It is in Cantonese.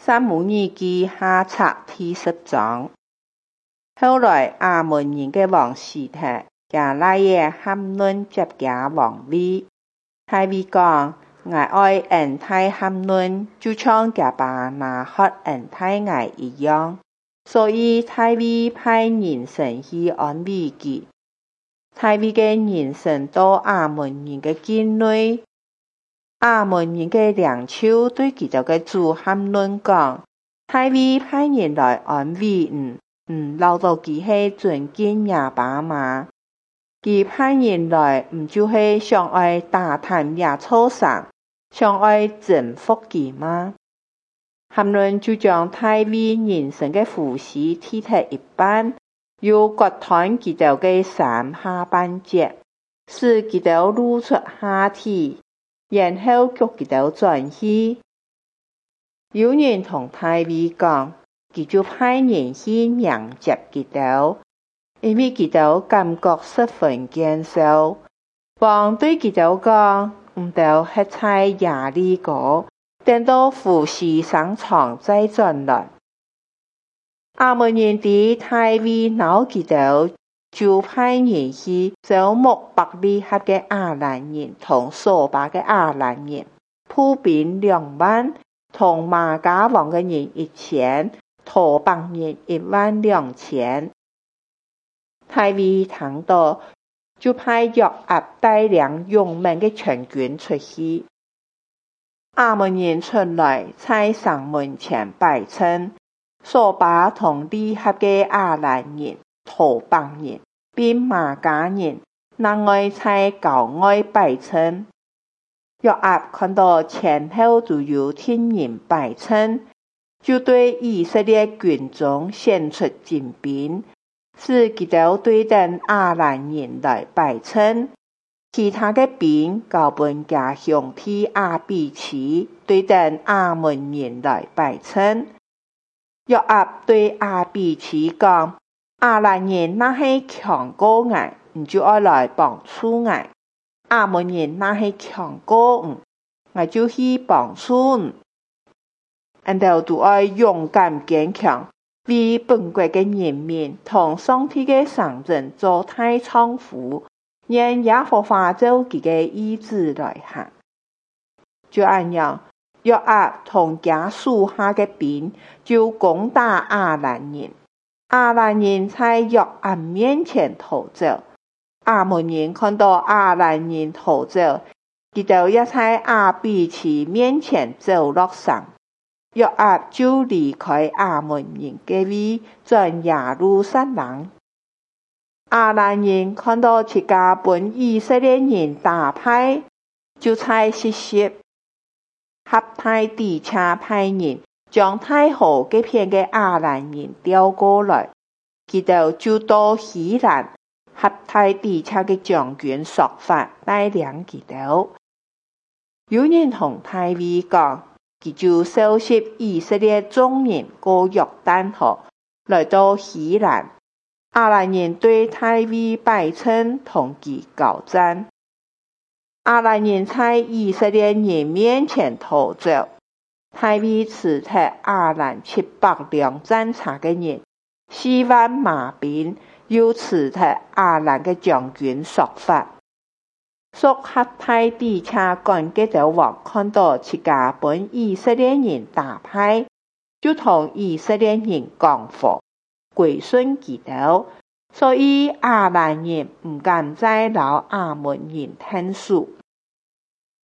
撒母耳記下冊第10章。後來亞捫人嘅王示特也來耶喊嫩接家王位。大衛講：我愛恩待喊嫩，就像家爸拿喝恩待我一樣。所以大衛派人先去安慰佢。大衛嘅人先到亞捫人嘅境內，亞捫人嘅領袖對佢哋嘅主喊嫩講：大衛派人來安慰留到佢係尊敬耶爸嘛？佢派人來就是想愛打探耶錯上，想愛征服佢嗎？喊嫩就將大衛人生嘅故事提提一半，又割斷佢哋嘅衫下半截，使佢哋露出下體，然後叫佢哋轉去。有人同大衛講，佢就派人去迎接佢哋，因為佢哋感覺十分堅守。王對佢哋講，唔到吃菜耶利哥，等到富士上床再轉來。亞捫人啲大衛鬧佢哋，就派人去招募伯利恆嘅亞蘭人同索巴嘅亞蘭人，步兵2萬，同瑪迦王嘅人1000，陀邦人12000。大衛聽到，就派約押帶領勇猛嘅全軍出去。亞捫人出來，在城門前擺陣，索巴同利合嘅亞蘭人、陀邦人、並瑪迦人，另外在郊外擺陣。約押看到前後都有天人擺陣，就對以色列軍中獻出精兵，使佢哋對等亞蘭人來擺陣。其他嘅兵交本家兄弟亞比次，對等亞捫人來擺陣。約押對亞比次講：亞蘭人若係強過我，你就要來幫助我；亞捫人若係強過我就去幫助你。俺哋都要勇敢堅強，為本國嘅人民同上帝嘅聖人做大丈夫，讓耶和華照佢嘅意志來行。就這樣，約押同家屬下嘅兵就攻打亞蘭人。亞蘭人在約押面前逃走，亞捫人看到亞蘭人逃走，佢哋也在亞比次面前走落山。約押就離開亞捫人嘅位，轉耶路撒冷。亞蘭人看到自家本以色列人打敗，就在示實合大底車派人將太后這片嘅亞蘭人調過來，佢哋就到希蘭合大底車嘅將軍朔法帶領佢哋。有人同大衛講，佢就召集以色列眾人過約旦河，來到希蘭。亞蘭人對大衛擺陣，同佢交戰。亞蘭人在以色列人面前逃走，大衛辭退亞蘭700輛戰車嘅人，4萬馬兵，又辭退亞蘭嘅將軍朔法。屬合大底車趕嘅走王看到自家本以色列人打敗，就同以色列人講和，歸順佢哋，所以亞蘭人唔敢再留亞捫人聽數。